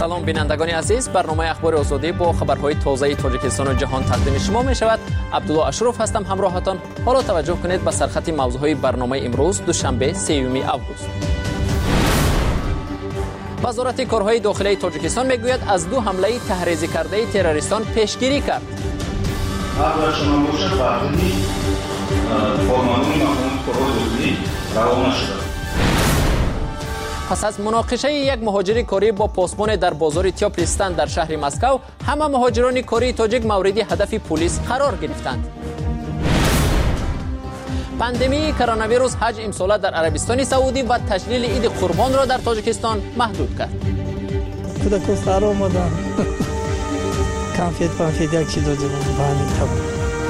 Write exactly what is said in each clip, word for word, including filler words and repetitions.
سلام بینندگان عزیز، برنامه اخبار آزادی با خبرهای تازه تاجیکستان و جهان تقدیم شما می شود. عبدالله اشرف هستم همراهتان. حالا توجه کنید به سرخط موضوعهای برنامه امروز دوشنبه سوم آگوست. وزارت کارهای داخلی تاجیکستان میگوید از دو حمله تحریزی کرده تروریستان پیشگیری کرد. شما باشد فرضی فرمانون مقام کارهای روانه شده. پس از مناقشه یک مهاجر کاری با پاسبان در بازار تیاپلیستان در شهر مسکو، همه مهاجران کاری تاجیک مورد هدف پلیس قرار گرفتند. پاندمی کرونا ویروس حج امساله در عربستان سعودی و تجلیل عید قربان را در تاجیکستان محدود کرد. کودکان سر آمدن. کانفیت کانفیت یک چیز دادیم بانی.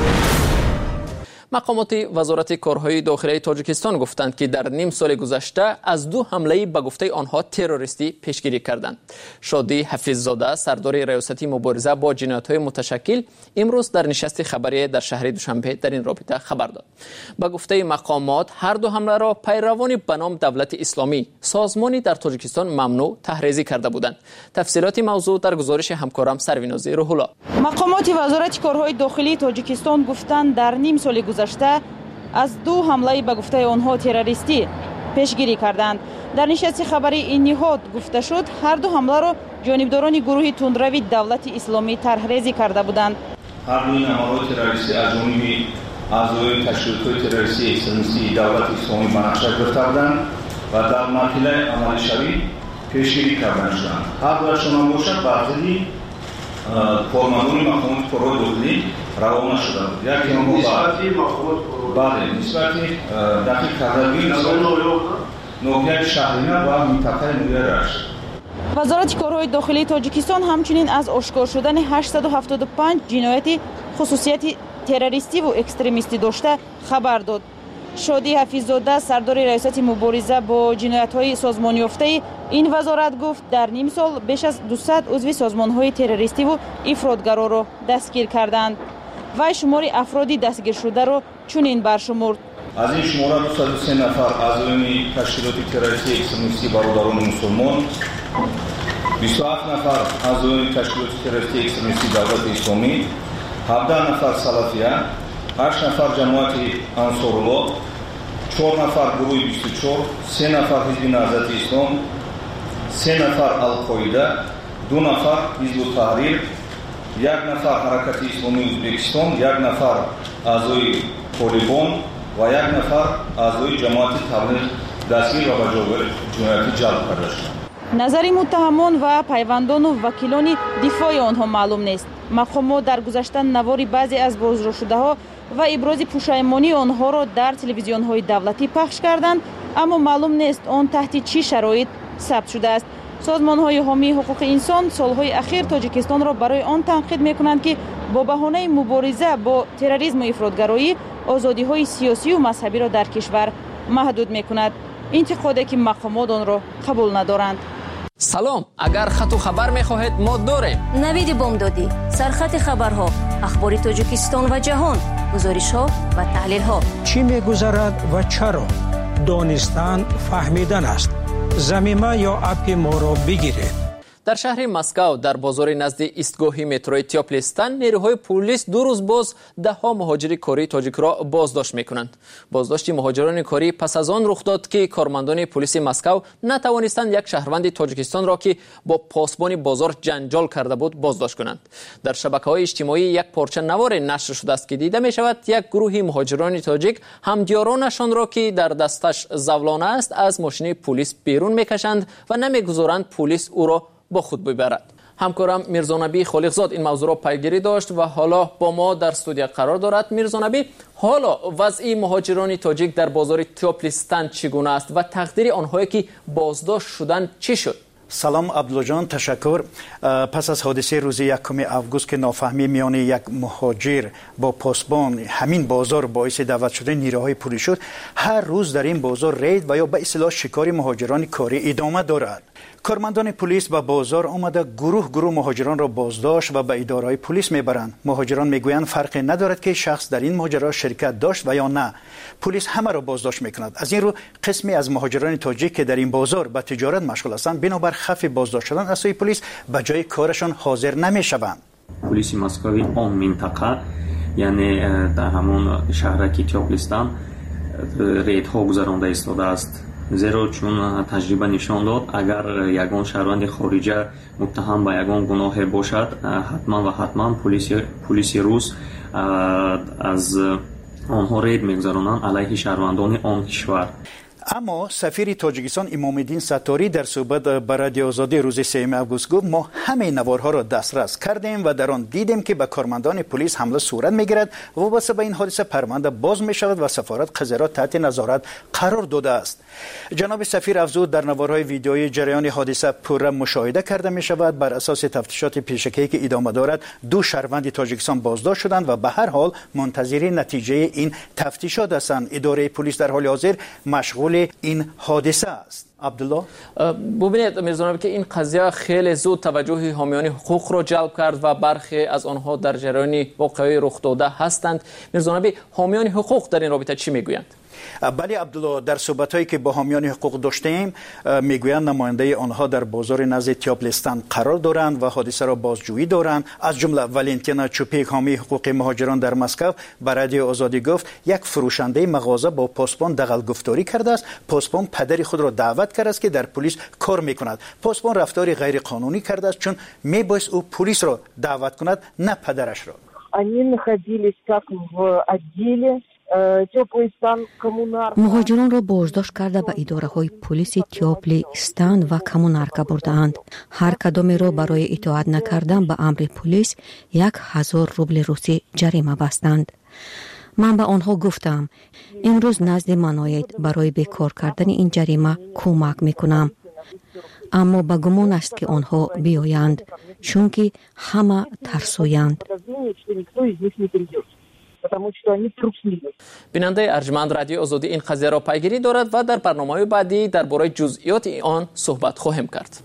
مقامات وزارت کارهای داخلی تاجیکستان گفتند که در نیم سال گذشته از دو حمله به گفته آنها تروریستی پیشگیری کردند. شادی حفیظزاده، سردار ریاستی مبارزه با جنایت‌های متشکل، امروز در نشست خبری در شهر دوشنبه در این رابطه خبر داد. به گفته مقامات هر دو حمله را پیروان به نام دولت اسلامی سازمانی در تاجیکستان ممنوع تحریزی کرده بودند. تفصیلات موضوع در گزارش همکارم سرویناز روح‌الله. مقامات وزارت کارهای داخلی تاجیکستان گفتند در نیم سال گذشته از دو حمله به گفته آنها تروریستی پیشگیری کردند. در نشست خبری این نهاد گفته شد هر دو حمله را جانبداران گروه تندروی دولت اسلامی طرحریزی کرده بودند. هر دو حملات تروریستی از جانب اعضای تشکیلات تروریستی اکستریمیستی دولت اسلامی به نقشه گرفته بودند و در مرحله عملی شوی پیشگیری کرده شدند. هر دوشان باشد برخلاف فرمانون مقامات کارهای داخلی روانه شده بود. یکی ما نسبتی مقامات بله نسبتی دقیق کردگی نوعیت شهرینه و منطقه نویرش. وزارت کارهای داخلی تاجیکستان همچنین از آشکار شدن هشتصد و هفتاد و پنج جنایت خصوصیت تروریستی و اکستریمیستی داشته خبر داد. شادی حفیظزاده، سردار ریاست مبارزه با جنایت‌های سازمان یافته این وزارت گفت در نیم سال بیش از دویست عضو سازمان‌های تروریستی و افراطگرا را دستگیر کردند. و شمار افرادی دستگیر شده را چنین برشمرد. از این شماره دویست و سه نفر اعضای تشکیلات تروریستی اکستریمیستی برادران مسلمان، بیست و هفت نفر اعضای تشکیلات تروریستی اکستریمیستی دولت اسلامی، هفده نفر سلفیه، هشت نفر جماعت انصارالله، چهار نفر گروه بیست و چهار، سه نفر حزب نهضت اسلام، سه نفر القاعده، دو نفر حزب تحریر، یک نفر حرکت اسلامی ازبکستان، یک نفر اعضای طالبان و یک نفر اعضای جماعت تبلیغ دستگیر و به جنایتی جلب کرده شدند. نظر متهمان و پیوندان و وکیلان دفاع آنها معلوم نیست. مقامات در گذشته نوار بعضی از بازداشت‌شده‌ها و ابراز پشیمانی آنها را در تلویزیون‌های دولتی پخش کردند، اما معلوم نیست آن تحت چه شرایط ثبت شده است. سازمان‌های حامی حقوق انسان سال‌های اخیر تاجیکستان را برای آن تنقید می‌کنند که با بهانه مبارزه با تروریسم و افراطگرایی آزادی‌های سیاسی و مذهبی را در کشور محدود می‌کند. انتقادی که مقامات آن را قبول ندارند. سلام، اگر خط و خبر می‌خواهید ما داریم. نوید بامدادی، سرخط خبرها، اخبار تاجیکستان و جهان، گزارش‌ها و تحلیل‌ها. چی می‌گذرد و چرا؟ دانستن فهمیدن است. زمینه یا اپ ما را بگیرید. در شهر مسکو در بازار نزد ایستگاه مترو تیاپلیستان نیروهای پلیس دو روز باز ده ها مهاجر کاری تاجیک را بازداشت میکنند. بازداشت مهاجران کاری پس از آن رخ داد که کارمندان پلیس مسکو نتوانستند یک شهروند تاجیکستان را که با پاسبان بازار جنجال کرده بود بازداشت کنند. در شبکه‌های اجتماعی یک پارچه نوار نشر شده است که دیده می شود یک گروه مهاجران تاجیک همدیارانشان را که در دستش زولانه است از ماشین پلیس بیرون میکشند و نمیگذارند پلیس او را با خود ببرد. همکارم میرزانبی خالقزاد این موضوع را پیگیری داشت و حالا با ما در استودیو قرار دارد. میرزانبی، حالا وضع مهاجران تاجیک در بازار تیاپلیستان چگونه است و تقدیر آنهایی که بازداشت شدند چی شد؟ سلام عبدالله جان، تشکر. پس از حادثه روز یکم آگوست که نافهمی میان یک مهاجر با پاسبان همین بازار باعث دعوت شدن نیروهای پلیس شد، هر روز در این بازار رید و یا به اصطلاح شکار مهاجران کاری ادامه دارد. کارمندان پلیس به بازار آمده گروه گروه مهاجران را بازداشت و به اداره‌های پلیس میبرند. مهاجران میگویند فرقی ندارد که شخص در این ماجرا شرکت داشت و یا نه. پلیس همه را بازداشت میکند. از این رو قسمی از مهاجران تاجیک که در این بازار به تجارت مشغول هستند بنابر خف بازداشت شدن از سوی پلیس به جای کارشان حاضر نمیشوند. پلیس مسکوی آن منطقه یعنی در همون شهر تیوپلستان ریدها گذرانده ایستاده است. زیرا چون تجربه نشان داد اگر یگان شهروند خارجی متهم به یگان گناه باشد حتما و حتما پلیس پلیس روس از آنها رید میگذرانند علیه شهروندان آن کشور. اما سفیر تاجیکستان امام‌الدین ستاری در صحبت با رادیو آزادی روز سوم آگوست گفت ما همه نوارها را دسترس کردیم و در آن دیدیم که به کارمندان پلیس حمله صورت میگیرد و وابسته به این حادثه پرونده باز می شود و سفارت قضیه را تحت نظارت قرار داده است. جناب سفیر افزود در نوارهای ویدیویی جریان حادثه پوره مشاهده کرده می شود. بر اساس تفتیشات پیشکی که ادامه دارد دو شهروند تاجیکستان بازداشت شدند و به هر حال منتظر نتیجه این تفتیشات هستند. اداره پلیس در حال حاضر مشغول این حادثه است. عبدالله ببینید میرزا که این قضیه خیلی زود توجه حامیان حقوق را جلب کرد و برخی از آنها در جریان واقعه رخ داده هستند. میرزا حامیان حقوق در این رابطه چی میگویند؟ بله عبدالله، در صحبت‌هایی که با حامیان حقوق داشتیم میگویند نماینده آنها در بازار نزد تیوپلستان قرار دارند و حادثه را بازجویی دارند. از جمله ولنتینا چوپیک حامی حقوق مهاجران در مسکو به رادیو آزادی گفت یک فروشنده مغازه با پاسبان دغل گفتاری کرده است. پاسبان پدر خود را دعوت کرده است که در پلیس کار میکند. پاسبان رفتاری غیر قانونی کرده است چون میبایست او پلیس را دعوت کند نه پدرش را. Они находились как в отделе مهاجران را بازداشت کرده به اداره های پلیس تیوپلستان و کمونارکا بردند. هر کدام را برای اطاعت نکردن به امر پلیس یک هزار روبل روسی جریمه بستند. من به آنها گفتم امروز نزد من آیید، برای بیکار کردن این جریمه کمک میکنم. اما به گمان است که آنها بیایند چون که همه ترسویند. بیننده ارجمند رادیو آزادی این قضیه را پیگیری دارد و در برنامه‌های بعدی درباره جزئیات آن صحبت خواهیم کرد.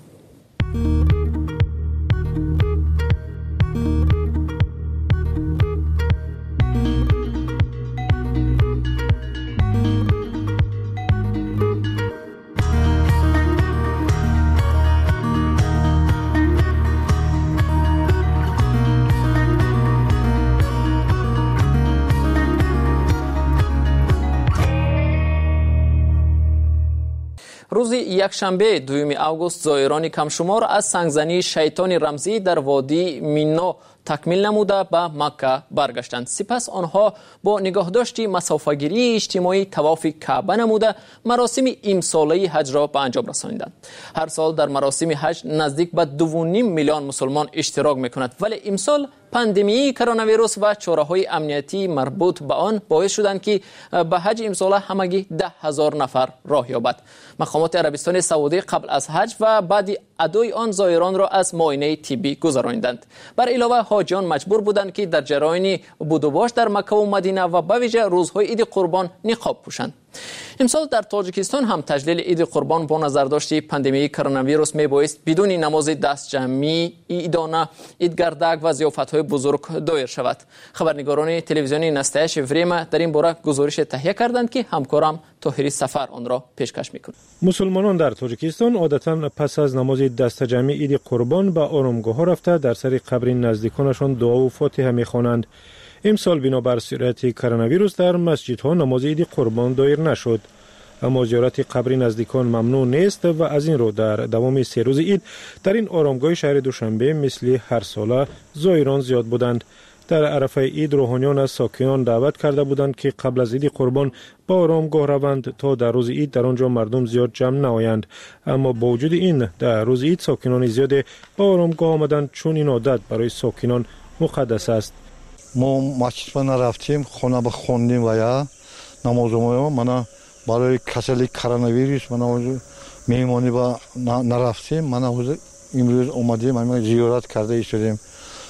روز یکشنبه دوم آگوست زائران کمشمار از سنگزنی شیطان رمزی در وادی مینا تکمیل نموده به مکه برگشتند. سپس آنها با نگاهداشت مسافه‌گیری اجتماعی طواف کعبه نموده مراسم امساله حج را به انجام رسانیدند. هر سال در مراسم حج نزدیک به دو و نیم میلیون مسلمان اشتراک می‌کنند، ولی امسال پاندمی کرونا ویروس و چاره‌های امنیتی مربوط به آن باعث شدند که به حج امساله همگی ده هزار نفر راه یابد. مقامات عربستان سعودی قبل از حج و بعد ادای آن زائران را از معاینه طبی گذراندند. بر علاوه حاجیان مجبور بودند که در جریان بود و باش در مکه و مدینه و به ویژه روزهای عید قربان نقاب پوشند. امسال در تاجیکستان هم تجلیل عید قربان با نظر داشتی پاندمی کرونا ویروس میبایست بدون نماز دست جمعی، عیدانه، عیدگردک و ضیافت‌های بزرگ دایر شود. خبرنگاران تلویزیونی نستایش وریم در این باره گزارش تهیه کردند که همکارم طاهری سفر آن را پیشکش می‌کند. مسلمانان در تاجیکستان عادتاً پس از نماز دست جمعی عید قربان به آرامگاه‌ها رفته در سر قبر نزدیکانشان دعا و فاتحه می‌خوانند. امسال بنابر سرعت کرونا ویروس در مسجدها نماز عید قربان دایر نشد، اما زیارت قبر نزدیکان ممنوع نیست و از این رو در دوام سه روز عید در این آرامگاه شهر دوشنبه مثل هر ساله زائران زیاد بودند. در عرفه عید روحانیان از ساکنان دعوت کرده بودند که قبل از عید قربان با آرامگاه روند تا در روز عید در آنجا مردم زیاد جمع نآیند، اما با وجود این در روز عید ساکنان زیاد با آرامگاه آمدند چون این عادت برای ساکنان مقدس است. ما مسجد نرفتیم، خانه به خوندیم و یا نماز ما من برای کسلی کرونا ویروس من میمونی با نرفتیم. من امروز اومدیم من زیارت کرده ایستادیم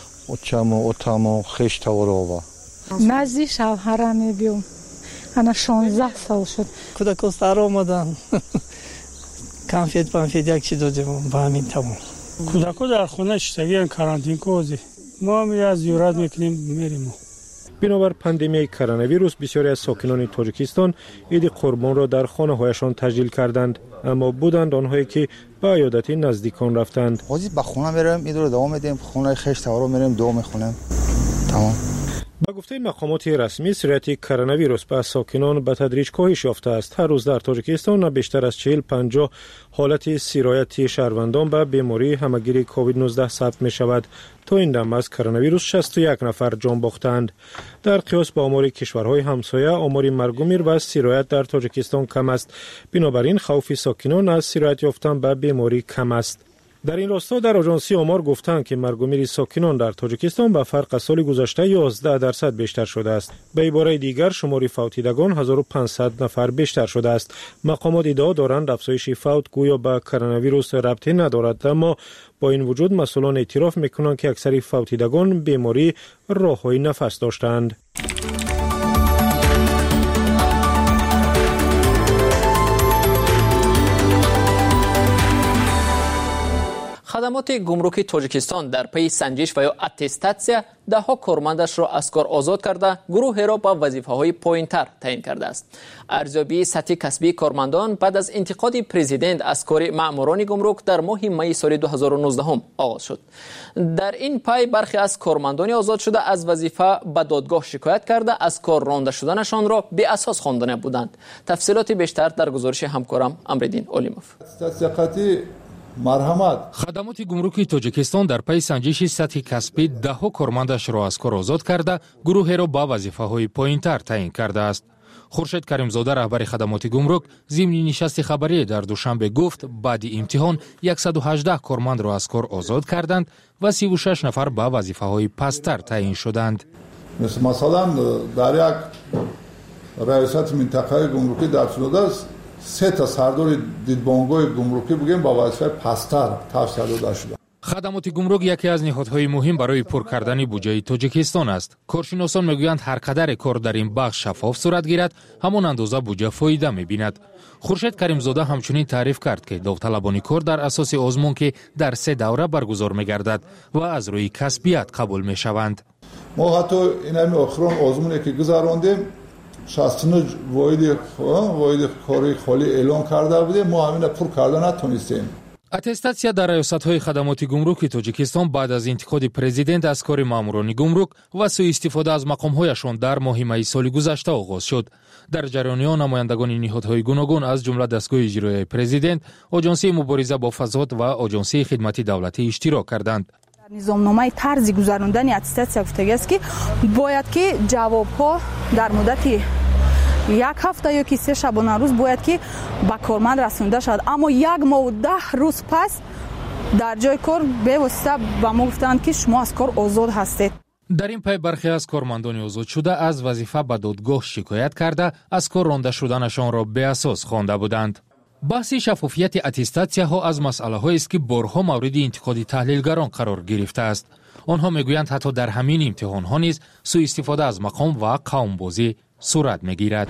اوچم و اوتم و خشت و رو نزدی شوهرم میبیم انا شانزده سال شد کودکان سر آمدن کانفیت پانفیت یک چیز دادیم با همین تمام. کودکو در خونه شتگی کارانتین کوزی ما می از زیارت میکنیم میریم. بنابر پاندمی کرونا ویروس بسیاری از ساکنان تاجیکستان عید قربان را در خانه هایشان تجلیل کردند، اما بودند آنهایی که به عیادت نزدیکان رفتند. بازی به خونه میریم، عید رو دوام میدیم، خونه خشت رو میریم دوام میخونیم. تمام. با گفته مقامات رسمی سرعت کرونا ویروس به ساکنان به تدریج کاهش یافته است. هر روز در تاجیکستان نه بیشتر از چهل پنجاه حالت سرایت شهروندان به بیماری همگیر کووید نوزده ثبت می شود. تا این دم از کرونا ویروس شصت و یک نفر جان باختند. در قیاس با آمار کشورهای همسایه آمار مرگ و میر و سرایت در تاجیکستان کم است. بنابراین خوف ساکنان از سرایت یافتن به بیماری کم است. در این راستا در آژانسی آمار گفتند که مرگ و میر ساکنان در تاجیکستان به فرق از سال گذشته یازده درصد بیشتر شده است. به عباره دیگر شمار فوتیدگان هزار و پانصد نفر بیشتر شده است. مقامات ادعا دارند افزایش فوت گویا به کرونا ویروس ربطی ندارد، اما با این وجود مسئولان اعتراف میکنند که اکثر فوتیدگان بیماری راههای نفس داشتند. خدمات گمرکی تاجیکستان در پی سنجش و یا اتستاسیا ده ها کارمندش را از کار آزاد کرده گروه را با وظیفه های پایین‌تر تعیین کرده است. ارزیابی سطح کسبی کارمندان بعد از انتقاد پرزیدنت از کار ماموران گمرک در ماه می سال دو هزار و نوزده آغاز شد. در این پی برخی از کارمندان آزاد شده از وظیفه به دادگاه شکایت کرده از کار رانده شدنشان را بی اساس خوانده بودند. تفصیلات بیشتر در گزارش همکارم امردین اولیموف. مرحمت خدمات گمرکی تاجیکستان در پی سنجش سطح کسبی ده ها کارمندش را از کار آزاد کرده گروه را با وظیفه های پایین‌تر تعیین کرده است. خورشید کریمزاده رهبر خدمات گمرک ضمن نشست خبری در دوشنبه گفت بعد امتحان صد و هجده کارمند را از کار آزاد کردند و سی و شش نفر با وظیفه های پست‌تر تعیین شدند. مثلا در یک ریاست منطقه گمرکی در صورت است سه تا سردار دیدبانگاه گمرکی بگیم با وظیفه پست‌تر توسعه داده شده. خدمات گمرک یکی از نهادهای مهم برای پر کردن بودجه تاجیکستان است. کارشناسان میگویند هر قدر کار در این بخش شفاف صورت گیرد همان اندازه بودجه فایده میبیند. خورشید کریمزاده همچنین تعریف کرد که داوطلبان کار در اساس آزمون که در سه دوره برگزار میگردد و از روی کسبیت قبول میشوند. ما حتی این همین آخران آزمونی که گذراندیم شصت و نه واحد واحد کاری خالی اعلان کرده بودیم، ما همین پر کرده نتونستیم. اتستاسیا در ریاست‌های خدمات گمرکی تاجیکستان بعد از انتقاد پرزیدنت از کار ماموران گمرک و سوء استفاده از مقام‌هایشان در ماه می سال گذشته آغاز شد. در جریان آن نمایندگان نهادهای گوناگون از جمله دستگاه اجرایی پرزیدنت، آژانسی مبارزه با فساد و آژانسی خدمات دولتی اشتراک کردند. نظامنامه طرز گذراندن اتستاسیا گفتگی است که باید که جواب‌ها در مدت یک هفته یا که سه شبانه روز باید که به کارمند رسانده شد، اما یک ماه و ده روز پس در جای کار به واسطه به ما گفتند که شما از کار آزاد هستید. در این پی برخی از کارمندان آزاد شده از وظیفه به دادگاه شکایت کرده از کار رانده شدنشان را به اساس خوانده بودند. بحث شفافیت اتستاسیا ها از مسئله هایی است که بارها مورد انتقاد تحلیلگران قرار گرفته است. آنها میگویند حتی در همین امتحان ها نیز سوء استفاده از مقام و قوم بازی صورت میگیرد.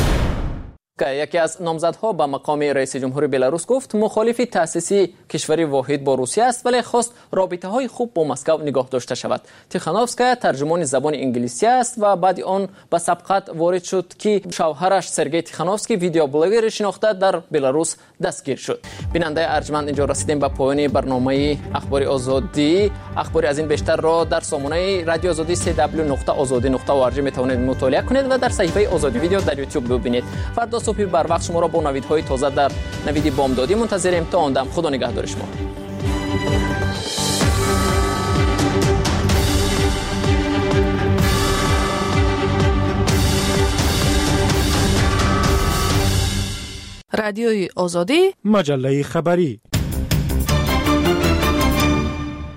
که یکی از نامزدها به مقام رئیس جمهور بلاروس گفت مخالف تأسیس کشوری واحد با روسیه است، ولی خواست رابطه های خوب با مسکو نگاه داشته شود. تیخانوفسکا ترجمان زبان انگلیسی است و بعد آن به سبقت وارد شد که شوهرش سرگئی تیخانوفسکی ویدیو بلاگر شناخته در بلاروس دستگیر شد. بیننده ارجمند، اینجا رسیدیم به پایان برنامه اخبار آزادی. اخبار از این بیشتر را در سامانه رادیو آزادی سی دبلیو نقطه آزادی نقطه اورگ میتونید مطالعه کنید و در صفحه آزادی ویدیو در یوتیوب ببینید. فردا صبح بر وقت شما را با نویدهای تازه در نوید بامدادی منتظریم. تا آن دم خدا نگهدار شما. رادیوی آزادی، مجله خبری.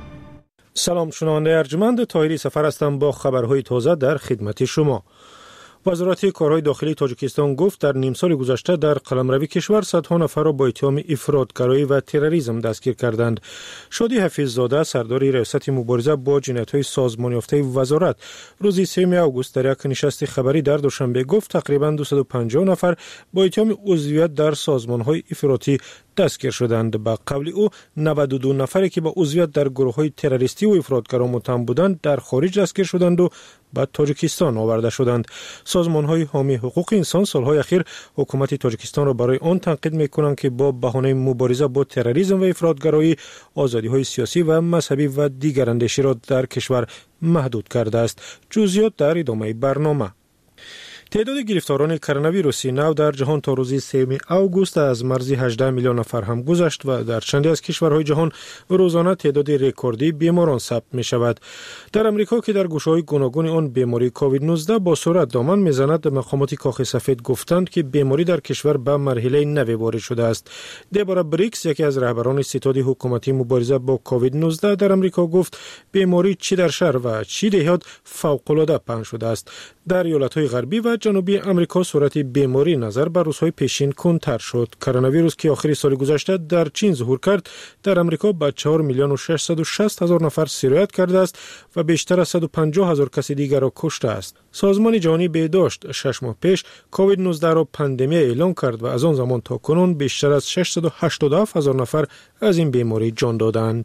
سلام شنونده ارجمند، طاهری سفر هستم با خبرهای تازه در خدمت شما. وزارت کارهای داخلی تاجیکستان گفت در نیم سال گذشته در قلمروی کشور صدها نفر را با اتهام افراطگرایی و تروریسم دستگیر کردند. شادی حفیظزاده سردار ریاست مبارزه با جنایت‌های سازمان یافته وزارت روز سوم آگوست در یک نشست خبری در دوشنبه گفت تقریباً دویست و پنجاه نفر با اتهام عضویت در سازمان‌های افراطی دستگیر شدند. با قول او نود و دو نفری که با عضویت در گروه‌های تروریستی و افراطگرا متهم بودند در خارج دستگیر شدند و به تاجیکستان آورده شدند. سازمان‌های حامی حقوق انسان سال‌های اخیر حکومت تاجیکستان را برای آن تنقید می‌کنند که با بهانه مبارزه با تروریسم و افراطگرایی آزادی‌های سیاسی و مذهبی و دیگر اندیشه را در کشور محدود کرده است. جزئیات در ادامه برنامه. تعداد گرفتاران کرونا ویروسی نو در جهان تا روز سوم آگوست از مرز هجده میلیون نفر هم گذشت و در چندی از کشورهای جهان روزانه تعداد رکوردی بیماران ثبت می شود. در امریکا که در گوشه‌های گوناگون آن بیماری کووید نوزده با سرعت دامن میزند، مقامات کاخ سفید گفتند که بیماری در کشور به مرحله نوی وارد شده است. دبورا بریکس، یکی از رهبران ستاد حکومتی مبارزه با کووید نوزده در امریکا گفت بیماری چی در شهر و چی دهات فوق‌العاده پنهان شده است. در ایالت‌های غربی و جنوبی امریکا صورت بیماری نظر بر روزهای پیشین کندتر شد. کرونا ویروس که آخر سال گذشته در چین ظهور کرد، در امریکا به چهار میلیون و ششصد و شصت هزار نفر سرایت کرده است و بیشتر از صد و پنجاه هزار کس دیگر را کشته است. سازمان جهانی بهداشت شش ماه پیش کووید نوزده را پاندمی اعلام کرد و از آن زمان تا کنون بیشتر از ششصد و هشتاد و هفت هزار نفر از این بیماری جان دادند.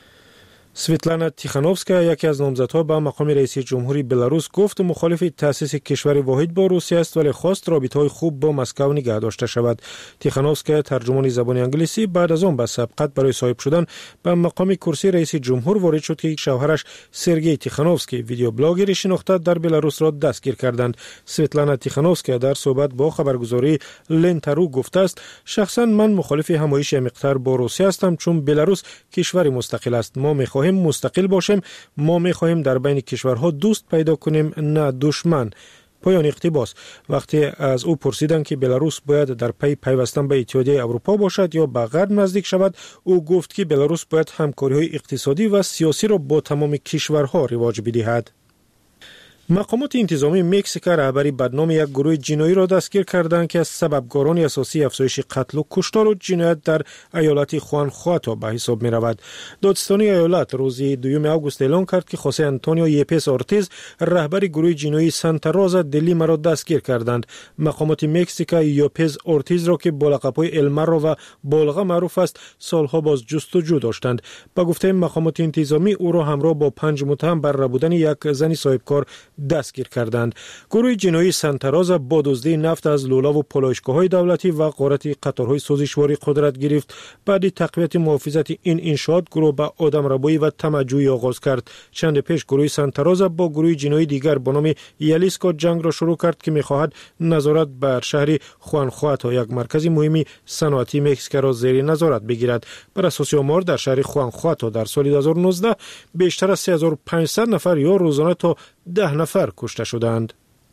سویتلانا تیخانوفسکا، یکی از نامزدها به مقام رئیس جمهوری بلاروس، گفت مخالف تأسیس کشور واحد با روسیه است ولی خواست رابطه‌های خوب با مسکو نگه داشته شود. تیخانوفسکا، ترجمان زبان انگلیسی، بعد از آن به سبقت برای صاحب شدن به مقام کرسی رئیس جمهور وارد شد که شوهرش سرگئی تیخانوفسکی، ویدیو بلاگری شناخته در بلاروس را دستگیر کردند. سویتلانا تیخانوفسکا در صحبت با خبرگزاری لنتارو گفته است شخصا من مخالف همایش عمیق‌تر با روسیه هستم چون بلاروس کشور مستقل است. ما می‌خواهیم مستقل باشیم. ما می‌خواهیم در بین کشورها دوست پیدا کنیم نه دشمن. پایان اقتباس. وقتی از او پرسیدند که بلاروس باید در پی پیوستن به اتحادیه اروپا باشد یا به غرب نزدیک شود، او گفت که بلاروس باید همکاری‌های اقتصادی و سیاسی را با تمام کشورها رواج بدهد. مقامات انتظامی مکزیک رهبری بدنام یک گروه جنایی را دستگیر کردند که از سببگاران اساسی افزایش قتل و کشتار و جنایت در ایالت خوانخواتو به حساب می رود. دادستانی ایالت روز دوم آگوست اعلام کرد که خوسه آنتونیو یپس اورتیز رهبری گروه جنایی سانتا روزا دلیما را دستگیر کردند. مقامات مکزیک یپس اورتیز را که با لقب‌های المارو و بالغا معروف است سالها باز جستجو داشتند. با گفته مقامات انتظامی او را همراه با پنج متهم بر ربودن یک زن صاحبکار دستگیر کردند. گروه جنایی سانتا روزا با دزدی نفت از لولا و پالایشگاه‌های دولتی و غارت قطارهای سوزشواری قدرت گرفت. بعد تقویت محافظت این انشاءات گروه به آدمربایی و طمع‌جویی آغاز کرد. چند پیش گروه سانتا روزا با گروه جنایی دیگر به نام یالیسکو جنگ را شروع کرد که می‌خواهد نظارت بر شهر خوانخواتو، یک مرکز مهمی صنعتی مکزیک را زیر نظارت بگیرد. بر اساس آمار در شهر خوانخواتو در سال دو هزار و نوزده بیشتر از سه هزار و پانصد نفر یا روزانه تا ده نفر کشته شدند.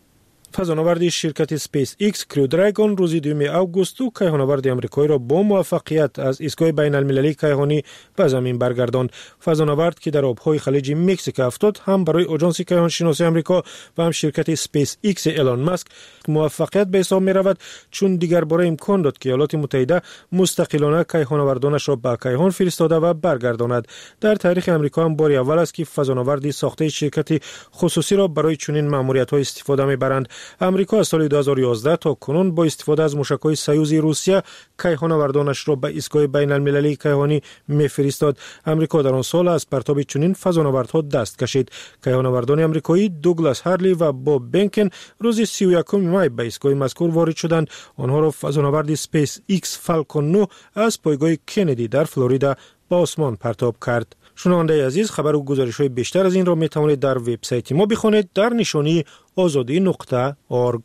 فضانورد شرکت اسپیس ایکس کریو دراگون روز دوم آگوست کیهانورد آمریکایی را با موفقیت از ایستگاه بین المللی کیهانی به زمین برگرداند. فضانورد که در آبهای خلیج مکزیک افتاد هم برای آژانس کیهانشناسی آمریکا و هم شرکت اسپیس ایکس ایلان ماسک موفقیت به حساب می رود چون دیگر بار امکان داد که ایالات متحده مستقلانه کیهانوردانش را به کیهان فرستاده و برگرداند. در تاریخ آمریکا هم بار اول است که فضانوردی ساخته شرکت خصوصی را برای چنین ماموریت‌ها استفاده می‌برند. امریکا از سال دو هزار و یازده تا کنون با استفاده از موشک‌های سویوز روسیه کیهانوردانش را به ایستگاه بین المللی کیهانی می‌فرستاد. امریکا در آن سال از پرتاب چنین فضانوردها دست کشید. کیهانوردان آمریکایی دوگلاس هارلی و باب بنکن روز سی و یکم می به ایستگاه مذکور وارد شدند. آنها را فضانورد اسپیس ایکس فالکون نه از پایگاه کندی در فلوریدا به آسمان پرتاب کرد. شنونده عزیز، خبر و گزارش‌های بیشتر از این را می‌توانید در وبسایت ما بخوانید در نشانی آزادی نقطه اورگ.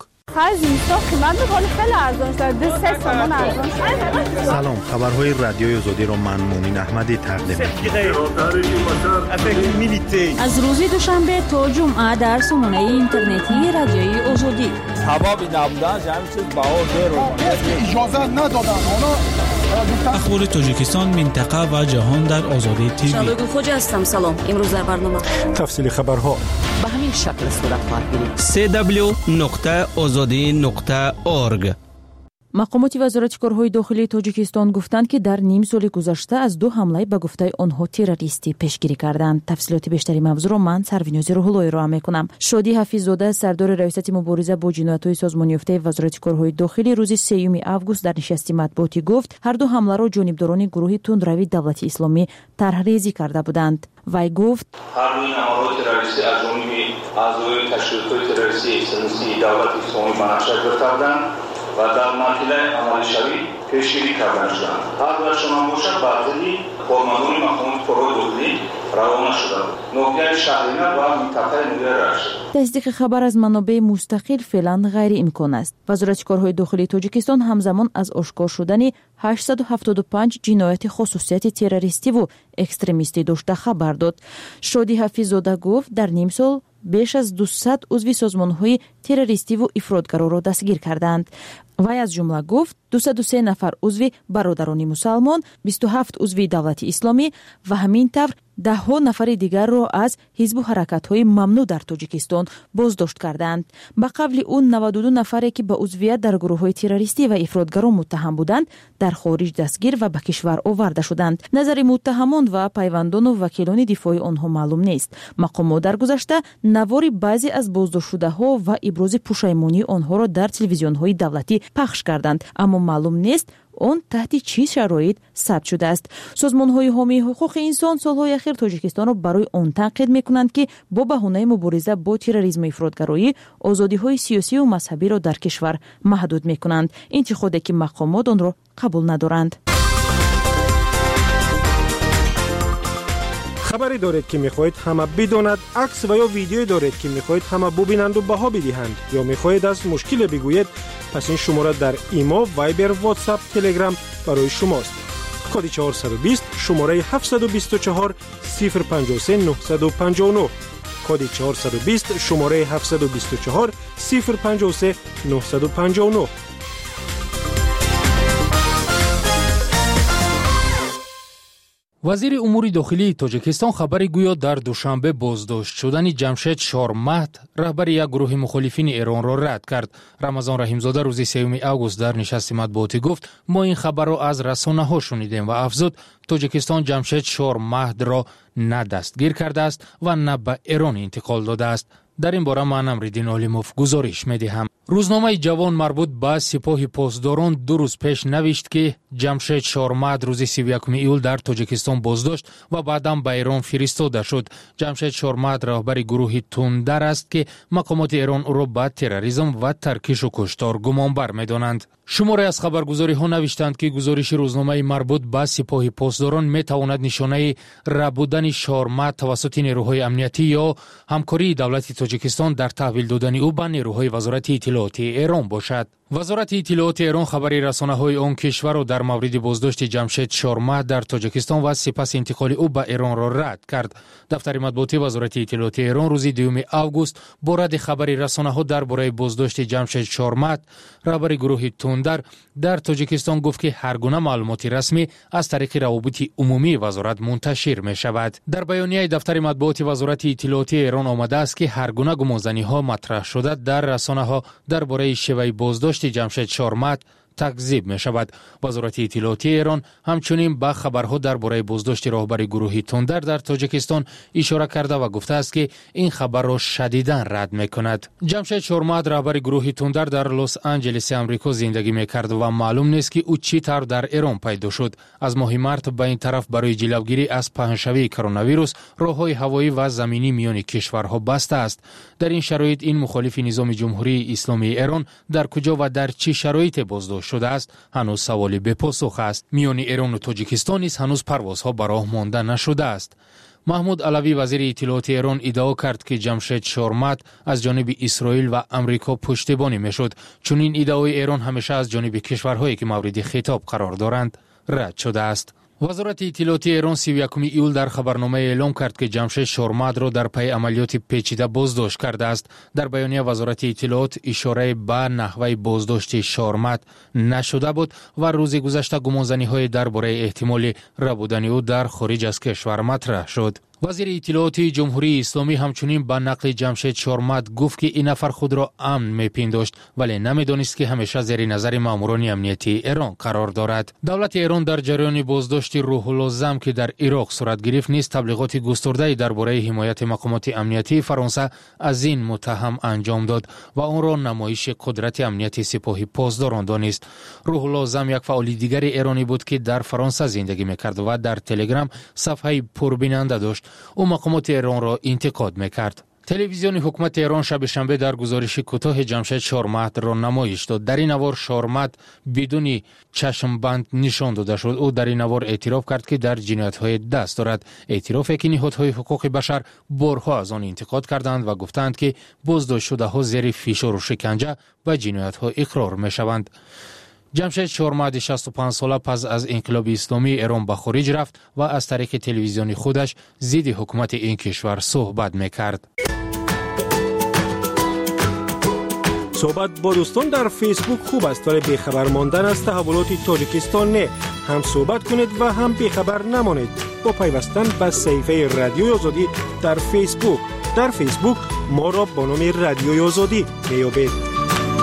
سلام، خبرهای رادیوی آزادی را من مومن احمدی تقدیم می‌کنم. از روز دوشنبه تا جمعه در سامانه اینترنتی رادیوی آزادی. حبابی نبودن همین چیز باور رو اجازه ندادن. اونا اخبار تاجیکستان، منطقه و جهان در آزادی تیوی. شادو خوج هستم. سلام. امروز در برنامه تفصیل خبرها به همین شکل صورت خواهد گرفت. سه دبلیو نقطه آزادی نقطه اورگ. مقامات وزارت کارهای داخلی تاجیکستان گفتند که در نیم سال گذشته از دو حمله به گفته آنها تروریستی پیشگیری کردند. تفصیلات بیشتری موضوع را من سروینوز روح‌اللهی ارائه می‌کنم. شادی حفیظ‌زاده سردار ریاست مبارزه با جنایت‌های سازمان یافته وزارت کارهای داخلی روز سوم آگوست در نشست مطبوعاتی گفت هر دو حمله را جانبداران گروه تندروی دولت اسلامی طرح‌ریزی کرده بودند. وی گفت هر دو حملات تروریستی از جانب اعضای تشکیلات تروریستی اسلامی دولت اسلامی بنفشه گرفته بودند و در مرحله عمل شوی پیشگیری کرده شدند. هر دوشان هم باشد بعضی کارمندان مقامات کارهای داخلی روانه شدند. نقطه شهرینه و منطقه مدیر رشد. تصدیق خبر از منابع مستقل فعلا غیر امکان است. وزارت کارهای داخلی تاجیکستان همزمان از آشکار شدن هشتصد و هفتاد و پنج جنایت خصوصیت تروریستی و اکستریمیستی داشته خبر داد. شادی حفیظ‌زاده گفت در نیم سال بیش از دویست عضو سازمان‌های تروریستی و افراطگرا را دستگیر کردند. وی از جمله گفت دویست و سه نفر عضو برادران مسلمان، بیست و هفت عضو دولت اسلامی و همین طور ده ها نفر دیگر را از حزب و حرکت‌های ممنوع در تاجیکستان بازداشت کردند. به قبل اون نود و دو نفری که به عضویت در گروه‌های تروریستی و افراطگرا متهم بودند در خارج دستگیر و به کشور آورده شدند. نظر متهمان و پیوندان و وکیلان دفاعی آنها معلوم نیست. مقامات در گذشته نوار بعضی از بازداشت شده‌ها و ابراز پشیمانی آنها را در تلویزیون‌های دولتی پخش کردند، اما معلوم نیست اون تحت چه شرایط ثبت شده است. سازمان‌های حامی حقوق انسان سال‌های اخیر تاجیکستان را برای آن تنقید می‌کنند که با بهانه مبارزه با تروریسم و افراطگرایی آزادی‌های سیاسی و مذهبی را در کشور محدود می‌کنند، انتقادی که مقامات آن را قبول ندارند. خبری دارید که می‌خواهید همه بداند، عکس و یا ویدیویی دارید که می‌خواهید همه ببینند و بها بدهند یا می‌خواهید از مشکل بگویید، پس این شماره در ایما، وایبر، واتساپ، تلگرام برای شماست. کد چهارصد و بیست شماره هفتصد و بیست و چهار صفر پنجاه و سه نهصد و پنجاه و نه. کد چهارصد و بیست شماره هفتصد و بیست و چهار صفر پنجاه و سه نهصد و پنجاه و نه. وزیر امور داخلی تاجیکستان خبری گویا در دوشنبه بازداشت شدن جمشید شورمهد رهبر یک گروه مخالفین ایران را رد کرد. رمضان رحیم‌زاده روز سوم آگوست در نشست مطبوعاتی گفت ما این خبر را از رسانه‌ها شنیدیم و افزود تاجیکستان جمشید شورمهد را نه دستگیر کرده است و نه به ایران انتقال داده است. در این باره من امرالدین علیموف گزارش می‌دهم. روزنامه جوان مربوط به سپاه پاسداران دو روز پیش نوشت که جمشید شورمهد روز سی و یکم ایول در تاجیکستان بازداشت و بعداً به ایران فرستاده شد. جمشید شورمهد رهبر گروه تندر است که مقامات ایران او را به تروریسم و ترکش و کشتار گمانبر می‌دانند. شماری از خبرگزاری‌ها نوشتند که گزارش روزنامه مربوط به سپاه پاسداران می‌تواند نشانه ربودن شورمهد توسط نیروهای امنیتی یا همکاری دولت تاجیکستان در تحویل دادن او به نیروهای وزارت اطلاعات ایران باشد. وزارت اطلاعات ایران خبری رسانه‌های آن کشور را در مورد بازداشت جمشید شورمهد در تاجیکستان و سپس انتقال او به ایران را رد کرد. دفتر مطبوعاتی وزارت اطلاعات ایران روز دوم آگوست با رد خبری رسانه‌ها درباره بازداشت جمشید شورمهد رهبر گروه تندر در تاجیکستان گفت که هر گونه معلومات رسمی از طریق روابط عمومی وزارت منتشر می شود. در بیانیه دفتر مطبوعاتی وزارت اطلاعات ایران آمده است که هر گونه گمانزنی‌ها مطرح شده در رسانه‌ها درباره شیوه بازداشت جمشید شورمهد تکذیب می شود. وزارت اطلاعاتی ایران همچنین به خبرها درباره بازداشت رهبر گروه تندر در تاجیکستان اشاره کرده و گفته است که این خبر را شدیداً رد می کند. جمشید شورمهد رهبر گروه تندر در لس آنجلس آمریکا زندگی می کرد و معلوم نیست که او چی طور در ایران پیدا شد. از ماه مارس به این طرف برای جلوگیری از پهنشوی کرونا ویروس راههای هوایی و زمینی میان کشورها بسته است. در این شرایط این مخالف نظام جمهوری اسلامی ایران در کجا و در چه شرایط بازداشت شده است هنوز سوالی به پاسخ است. میان ایران و تاجیکستان نیز هنوز پروازها به راه مانده نشده است. محمود علوی وزیر اطلاعات ایران ادعا کرد که جمشید شورمهد از جانب اسرائیل و امریکا پشتیبانی میشد، چون این ادعای ایران همیشه از جانب کشورهایی که مورد خطاب قرار دارند رد شده است. وزارت اطلاعات ایران سی و یکم ایول در خبرنامه اعلام کرد که جمشید شورمد را در پی عملیات پیچیده بازداشت کرده است. در بیانیه وزارت اطلاعات اشاره به نحوه بازداشت شورمد نشده بود و روز گذشته گمانزنی‌های درباره احتمال ربودن او در خارج از کشور مطرح شد. وزیر اطلاعات جمهوری اسلامی همچنین به نقل جمشید شورمد گفت که این نفر خود را امن میپنداشت ولی نمیدانست که همیشه زیر نظر ماموران امنیتی ایران قرار دارد. دولت ایران در جریان بازداشت روح الله زم که در عراق صورت گرفت نیز تبلیغات گسترده درباره حمایت مقامات امنیتی فرانسه از این متهم انجام داد و آن را نمایش قدرت امنیتی سپاهی پاسداران دانست. روح الله زم یک فعال دیگر ایرانی بود که در فرانسه زندگی میکرد و در تلگرام صفحه پربیننده داشت. او مقامات ایران را انتقاد میکرد. تلویزیون حکومت ایران شب شنبه در گزارش کوتاه جمشید شورمد را نمایش داد. در این نوار شورمد بدون چشم بند نشان داده شد. او در این نوار اعتراف کرد که در جنایت‌های دست دارد. اعترافی که نهادهای حقوق بشر بارها از آن انتقاد کردند و گفتند که بازداشت شده‌ها زیر فشار و شکنجه و جنایت‌ها اقرار می‌شوند. جمشید شورمد شصت و پنج ساله پس از انقلاب اسلامی ایران به خارج رفت و از طریق تلویزیون خودش ضد حکومت این کشور صحبت میکرد. صحبت با دوستان در فیسبوک خوب است ولی بیخبر ماندن از تحولات تاجیکستان نه. هم صحبت کنید و هم بیخبر نمانید با پیوستن به صفحه رادیوی آزادی در فیسبوک. در فیسبوک ما را با نام رادیوی آزادی میابید.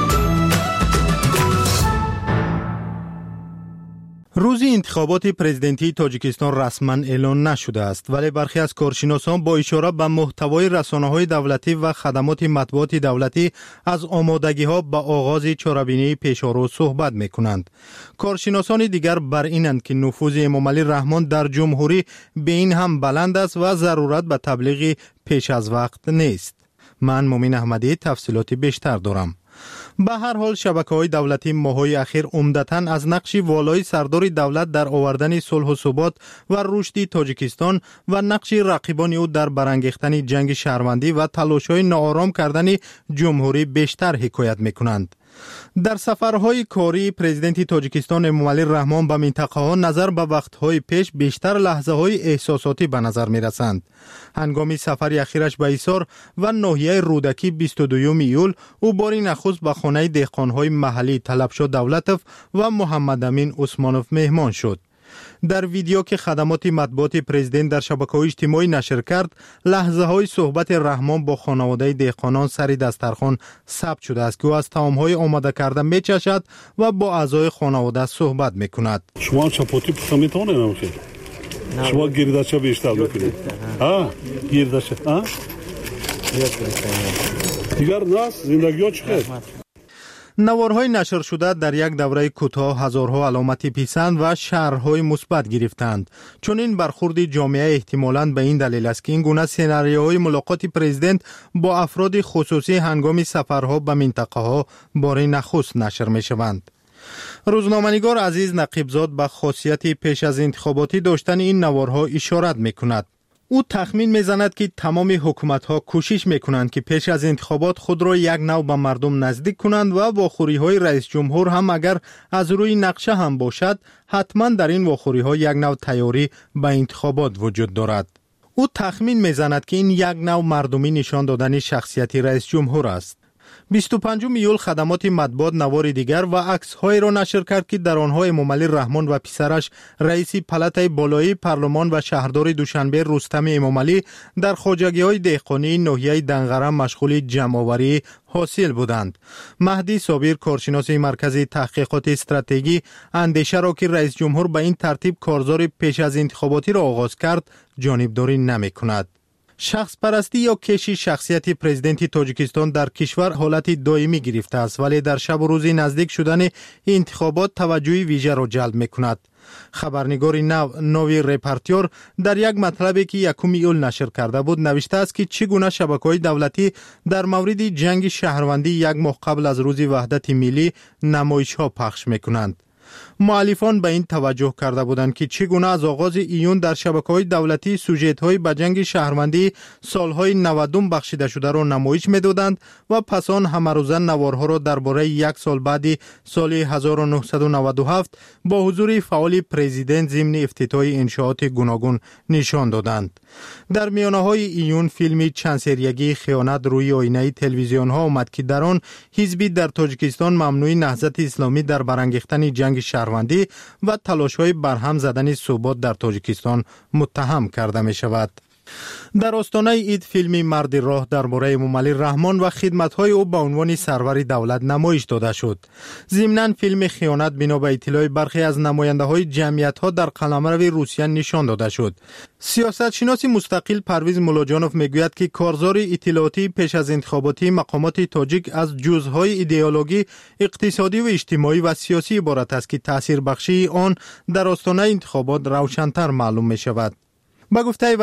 روز انتخابات پرزیدنتی تاجیکستان رسما اعلان نشده است ولی برخی از کارشناسان با اشاره به محتوای رسانه‌های دولتی و خدمات مطبوعات دولتی از آمادگی‌ها به آغاز چاره‌بینی پیش‌رو صحبت می‌کنند. کارشناسان دیگر بر اینند که نفوذ امامعلی رحمان در جمهوری به این هم بلند است و ضرورت به تبلیغ پیش از وقت نیست. من مومن احمدی تفصیلات بیشتر دارم. به هر حال شبکه‌های دولتی ماه‌های اخیر عمدتاً از نقش والای سردار دولت در آوردن صلح و ثبات و رشد تاجیکستان و نقش رقیبان او در برانگیختن جنگ شهروندی و تلاش‌های ناآرام کردن جمهوری بیشتر حکایت می‌کنند. در سفرهای کاری پرزیدنت تاجیکستان امامعلی رحمان به منطقه ها نظر به وقتهای پیش بیشتر لحظه های احساساتی به نظر می رسند. هنگام سفر اخیرش به ایسار و ناحیه رودکی بیست و دوم ایول او باری نخست به خانه دهقانهای محلی طلبشاه دولتوف و محمد امین عثمانوف مهمان شد. در ویدیو که خدمات مطبوعات پرزیدنت در شبکه‌های اجتماعی نشر کرد، لحظه‌های صحبت رحمان با خانواده دهقانان سر دسترخوان ثبت شده است که او از طعام‌های آماده کرده می‌چشد و با اعضای خانواده صحبت می‌کند. شما چپاتی پخته می‌تونید نمی‌خیر؟ شما گردچه بیشتر می‌کنید. ها؟ گردچه ها؟ دیگر ناس زندگی‌ها چخیر؟ نوارهای نشر شده در یک دوره کوتاه هزارها علامت پسند و شرح‌های مثبت گرفتند. چون این برخورد جامعه احتمالاً به این دلیل است که این گونه سناریوهای ملاقات پرزیدنت با افراد خصوصی هنگام سفرها به منطقه‌ها بار نخست نشر می‌شوند. روزنامه‌نگار عزیز نقیبزاد به خاصیت پیش از انتخاباتی داشتن این نوارها اشارت می‌کند. او تخمین میزند که تمام حکومت‌ها کوشش میکنند که پیش از انتخابات خود را یک نوع به مردم نزدیک کنند و واخوری‌های رئیس جمهور هم اگر از روی نقشه هم باشد حتما در این واخوری‌ها یک نوع تیاری به انتخابات وجود دارد. او تخمین میزند که این یک نوع مردمی نشان دادن شخصیت رئیس جمهور است. بیست و پنجم ایول خدمات مطبوعات نوار دیگر و عکس‌های را نشر کرد که در آنها امامعلی رحمان و پسرش رئیس پلاتای بالایی پارلمان و شهردار دوشنبه رستم امامعلی در خواجگی‌های دهقانی ناحیه دنغره مشغول جمع‌آوری حاصل بودند. مهدی صابر کارشناس مرکز تحقیقات استراتژی اندیشه را که رئیس جمهور به این ترتیب کارزار پیش از انتخاباتی را آغاز کرد جانبداری نمی‌کند. شخص پرستی یا کشی شخصیت پرزیدنت تاجیکستان در کشور حالت دائمی گرفته است ولی در شب و روز نزدیک شدن انتخابات توجه ویژه را جلب می‌کند. خبرنگار نو نوی رپورتر در یک مطلبی که یکم ایول نشر کرده بود نوشته است که چگونه شبکه‌های دولتی در مورد جنگ شهروندی یک ماه قبل از روز وحدت ملی نمایش‌ها پخش می‌کنند. مؤلفان به این توجه کرده بودند که چگونه از آغاز ایون در شبکه‌های دولتی سوژه‌های به جنگ شهروندی سالهای نود بخشیده شده را نمایش می‌دادند و پس آن همروزه نوارها را درباره یک سال بعدی سال هزار و نهصد و نود و هفت با حضور فعال پرزیدنت ضمن افتتاح انشاءات گوناگون نشان دادند. در میانه‌های ایون فیلمی چند سریگی خیانت روی آینه تلویزیون ها آمد که در آن حزبی در تاجیکستان ممنوع نهضت اسلامی در برانگیختن جنگ شهروندی و تلاش‌های برهم زدن ثبات در تاجیکستان متهم کرده می شود. در آستانه عید فیلمی مرد راه درباره امام علی رحمان و خدمت‌های او به عنوان سرور دولت نمایش داده شد. ضمناً فیلم خیانت بنا به اطلاع برخی از نماینده‌های جمعیت‌ها در قلمرو روسیه نشان داده شد. سیاستشناس مستقل پرویز ملاجانوف میگوید که کارزار اطلاعاتی پیش از انتخاباتی مقامات تاجیک از جزءهای ایدئولوژی، اقتصادی و اجتماعی و سیاسی عبارت است که تأثیر بخشی آن در آستانه انتخابات روشن‌تر معلوم می شود. با گفته